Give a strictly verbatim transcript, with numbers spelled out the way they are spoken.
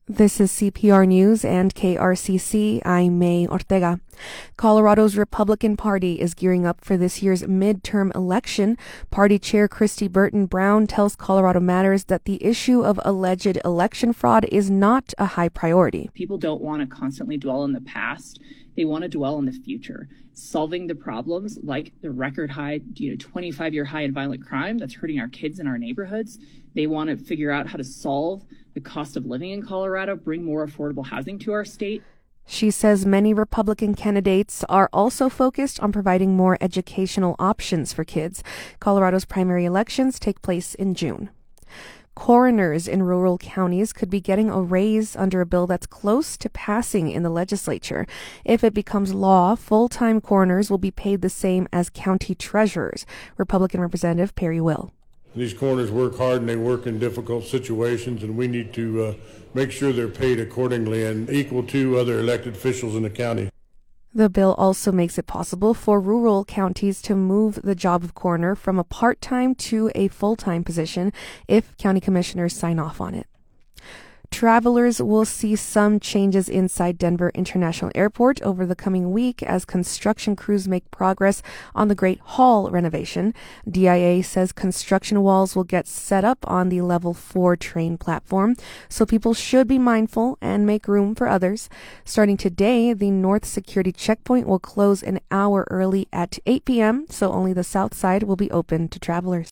This is C P R News and K R C C. I'm May Ortega. Colorado's Republican Party is gearing up for this year's midterm election. Party Chair Christy Burton Brown tells Colorado Matters that the issue of alleged election fraud is not a high priority. People don't want to constantly dwell on the past. They want to dwell on the future, solving the problems like the record high, you know, twenty-five year high in violent crime that's hurting our kids in our neighborhoods. They want to figure out how to solve the cost of living in Colorado, bring more affordable housing to our state. She says many Republican candidates are also focused on providing more educational options for kids. Colorado's primary elections take place in June. Coroners in rural counties could be getting a raise under a bill that's close to passing in the legislature. If it becomes law, full-time coroners will be paid the same as county treasurers. Republican Representative Perry Will. These coroners work hard and they work in difficult situations, and we need to uh, make sure they're paid accordingly and equal to other elected officials in the county. The bill also makes it possible for rural counties to move the job of coroner from a part-time to a full-time position if county commissioners sign off on it. Travelers will see some changes inside Denver International Airport over the coming week as construction crews make progress on the Great Hall renovation. D I A says construction walls will get set up on the level four train platform, so people should be mindful and make room for others. Starting today, the North Security Checkpoint will close an hour early at eight p.m., so only the south side will be open to travelers.